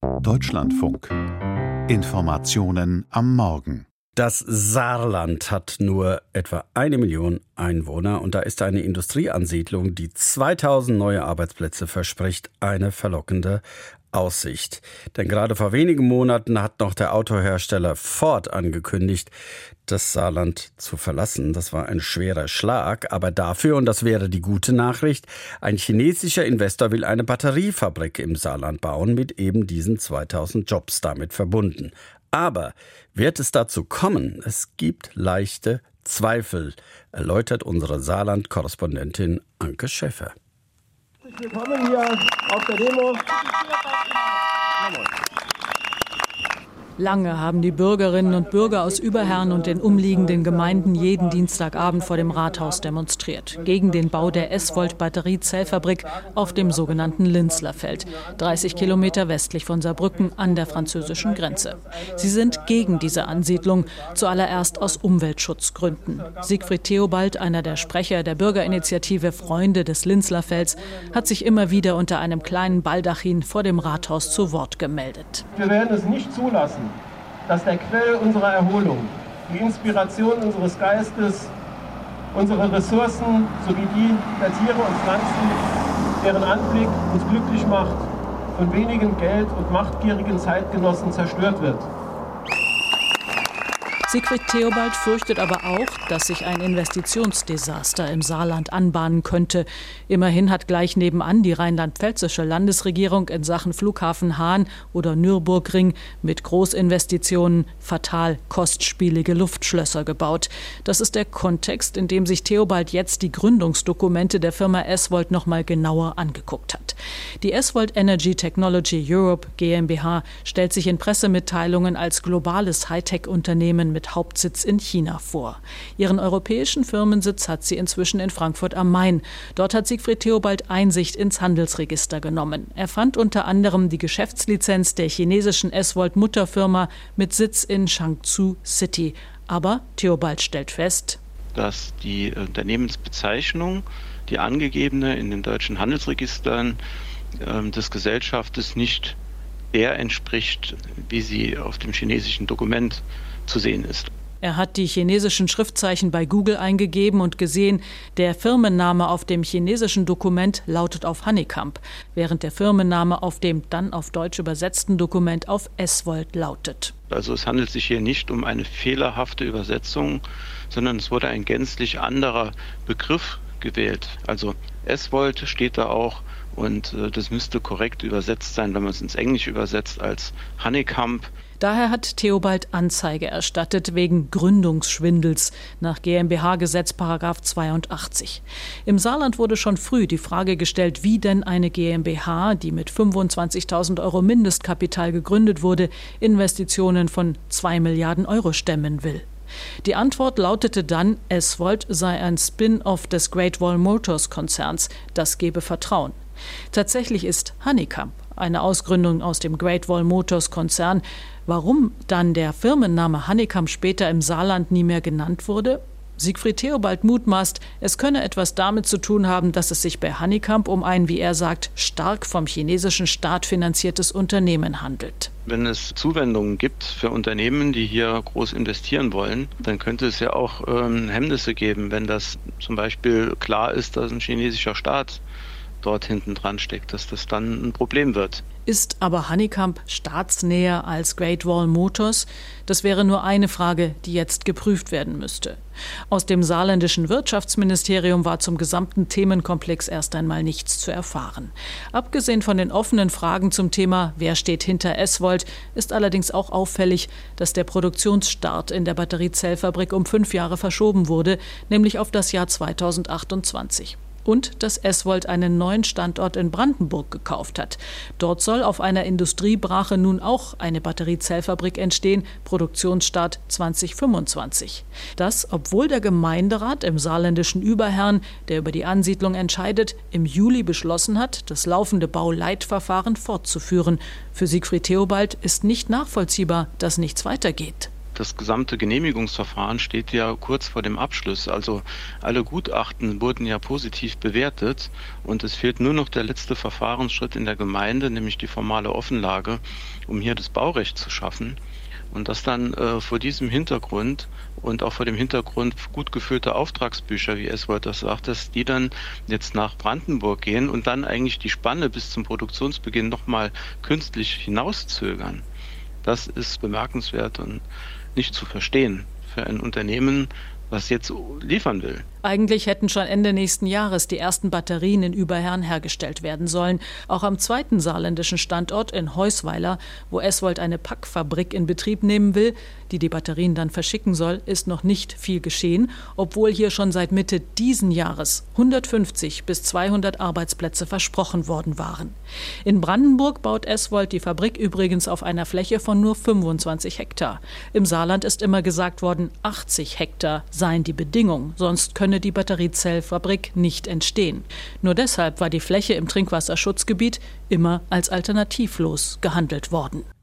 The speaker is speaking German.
Deutschlandfunk. Informationen am Morgen. Das Saarland hat nur etwa 1 Million Einwohner und da ist eine Industrieansiedlung, die 2000 neue Arbeitsplätze verspricht, eine verlockende Aussicht. Denn gerade vor wenigen Monaten hat noch der Autohersteller Ford angekündigt, das Saarland zu verlassen. Das war ein schwerer Schlag, aber dafür, und das wäre die gute Nachricht, ein chinesischer Investor will eine Batteriefabrik im Saarland bauen mit eben diesen 2000 Jobs damit verbunden. Aber wird es dazu kommen? Es gibt leichte Zweifel, erläutert unsere Saarland-Korrespondentin Anke Schäffer. Willkommen hier auf der Demo. Lange haben die Bürgerinnen und Bürger aus Überherrn und den umliegenden Gemeinden jeden Dienstagabend vor dem Rathaus demonstriert. Gegen den Bau der S-Volt-Batteriezellfabrik auf dem sogenannten Linzlerfeld, 30 Kilometer westlich von Saarbrücken an der französischen Grenze. Sie sind gegen diese Ansiedlung, zuallererst aus Umweltschutzgründen. Siegfried Theobald, einer der Sprecher der Bürgerinitiative Freunde des Linzlerfelds, hat sich immer wieder unter einem kleinen Baldachin vor dem Rathaus zu Wort gemeldet. Wir werden es nicht zulassen, dass der Quell unserer Erholung, die Inspiration unseres Geistes, unsere Ressourcen sowie die der Tiere und Pflanzen, deren Anblick uns glücklich macht, von wenigen Geld- und machtgierigen Zeitgenossen zerstört wird. Siegfried Theobald fürchtet aber auch, dass sich ein Investitionsdesaster im Saarland anbahnen könnte. Immerhin hat gleich nebenan die rheinland-pfälzische Landesregierung in Sachen Flughafen Hahn oder Nürburgring mit Großinvestitionen fatal kostspielige Luftschlösser gebaut. Das ist der Kontext, in dem sich Theobald jetzt die Gründungsdokumente der Firma S-Volt noch mal genauer angeguckt hat. Die S-Volt Energy Technology Europe GmbH stellt sich in Pressemitteilungen als globales Hightech-Unternehmen mit Hauptsitz in China vor. Ihren europäischen Firmensitz hat sie inzwischen in Frankfurt am Main. Dort hat Siegfried Theobald Einsicht ins Handelsregister genommen. Er fand unter anderem die Geschäftslizenz der chinesischen S-Volt-Mutterfirma mit Sitz in Changzhou City. Aber Theobald stellt fest, dass die Unternehmensbezeichnung, die angegebene in den deutschen Handelsregistern des Gesellschaftes, nicht der entspricht, wie sie auf dem chinesischen Dokument zu sehen ist. Er hat die chinesischen Schriftzeichen bei Google eingegeben und gesehen, der Firmenname auf dem chinesischen Dokument lautet auf Honeycomb, während der Firmenname auf dem dann auf Deutsch übersetzten Dokument auf S-Volt lautet. Also es handelt sich hier nicht um eine fehlerhafte Übersetzung, sondern es wurde ein gänzlich anderer Begriff gewählt. Also S-Volt steht da auch und das müsste korrekt übersetzt sein, wenn man es ins Englische übersetzt, als Honeycomb. Daher hat Theobald Anzeige erstattet wegen Gründungsschwindels nach GmbH-Gesetz § 82. Im Saarland wurde schon früh die Frage gestellt, wie denn eine GmbH, die mit 25.000 € Mindestkapital gegründet wurde, Investitionen von 2 Milliarden € stemmen will. Die Antwort lautete dann, S-Volt sei ein Spin-off des Great Wall Motors Konzerns. Das gebe Vertrauen. Tatsächlich ist Honeycomb eine Ausgründung aus dem Great Wall Motors Konzern. Warum dann der Firmenname Honeycomb später im Saarland nie mehr genannt wurde? Siegfried Theobald mutmaßt, es könne etwas damit zu tun haben, dass es sich bei Honeycomb um ein, wie er sagt, stark vom chinesischen Staat finanziertes Unternehmen handelt. Wenn es Zuwendungen gibt für Unternehmen, die hier groß investieren wollen, dann könnte es ja auch Hemmnisse geben, wenn das zum Beispiel klar ist, dass ein chinesischer Staat dort hinten dran steckt, dass das dann ein Problem wird. Ist aber Honeycomb staatsnäher als Great Wall Motors? Das wäre nur eine Frage, die jetzt geprüft werden müsste. Aus dem saarländischen Wirtschaftsministerium war zum gesamten Themenkomplex erst einmal nichts zu erfahren. Abgesehen von den offenen Fragen zum Thema, wer steht hinter S-Volt, ist allerdings auch auffällig, dass der Produktionsstart in der Batteriezellfabrik um 5 Jahre verschoben wurde, nämlich auf das Jahr 2028. Und dass S-Volt einen neuen Standort in Brandenburg gekauft hat. Dort soll auf einer Industriebrache nun auch eine Batteriezellfabrik entstehen, Produktionsstart 2025. Das, obwohl der Gemeinderat im saarländischen Überherrn, der über die Ansiedlung entscheidet, im Juli beschlossen hat, das laufende Bauleitverfahren fortzuführen. Für Siegfried Theobald ist nicht nachvollziehbar, dass nichts weitergeht. Das gesamte Genehmigungsverfahren steht ja kurz vor dem Abschluss. Also alle Gutachten wurden ja positiv bewertet und es fehlt nur noch der letzte Verfahrensschritt in der Gemeinde, nämlich die formale Offenlage, um hier das Baurecht zu schaffen. Und dass dann vor diesem Hintergrund und auch vor dem Hintergrund gut gefüllte Auftragsbücher, wie Eswold das sagt, dass die dann jetzt nach Brandenburg gehen und dann eigentlich die Spanne bis zum Produktionsbeginn nochmal künstlich hinauszögern. Das ist bemerkenswert und nicht zu verstehen für ein Unternehmen, was jetzt liefern will. Eigentlich hätten schon Ende nächsten Jahres die ersten Batterien in Überherrn hergestellt werden sollen. Auch am zweiten saarländischen Standort in Heusweiler, wo Eswold eine Packfabrik in Betrieb nehmen will, die die Batterien dann verschicken soll, ist noch nicht viel geschehen, obwohl hier schon seit Mitte diesen Jahres 150 bis 200 Arbeitsplätze versprochen worden waren. In Brandenburg baut Eswold die Fabrik übrigens auf einer Fläche von nur 25 Hektar. Im Saarland ist immer gesagt worden, 80 Hektar seien die Bedingung, sonst könne die Batteriezellfabrik nicht entstehen. Nur deshalb war die Fläche im Trinkwasserschutzgebiet immer als alternativlos gehandelt worden.